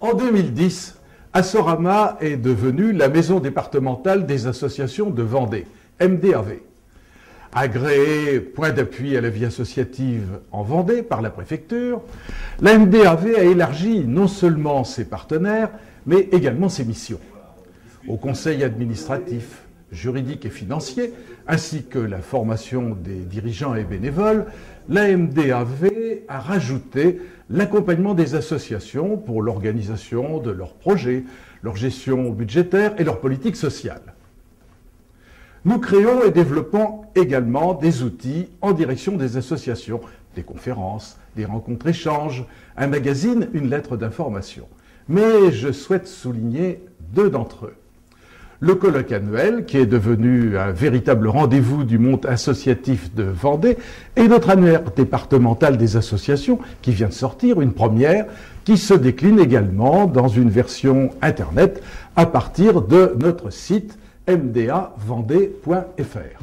En 2010, Assorama est devenue la maison départementale des associations de Vendée, MDAV. Agréée point d'appui à la vie associative en Vendée par la préfecture, la MDAV a élargi non seulement ses partenaires, mais également ses missions. Au conseil administratif, juridique et financier, ainsi que la formation des dirigeants et bénévoles, la MDAV a rajouté l'accompagnement des associations pour l'organisation de leurs projets, leur gestion budgétaire et leur politique sociale. Nous créons et développons également des outils en direction des associations, des conférences, des rencontres échanges, un magazine, une lettre d'information. Mais je souhaite souligner deux d'entre eux. Le colloque annuel, qui est devenu un véritable rendez-vous du monde associatif de Vendée, et notre annuaire départemental des associations, qui vient de sortir, une première, qui se décline également dans une version Internet à partir de notre site mdavendée.fr.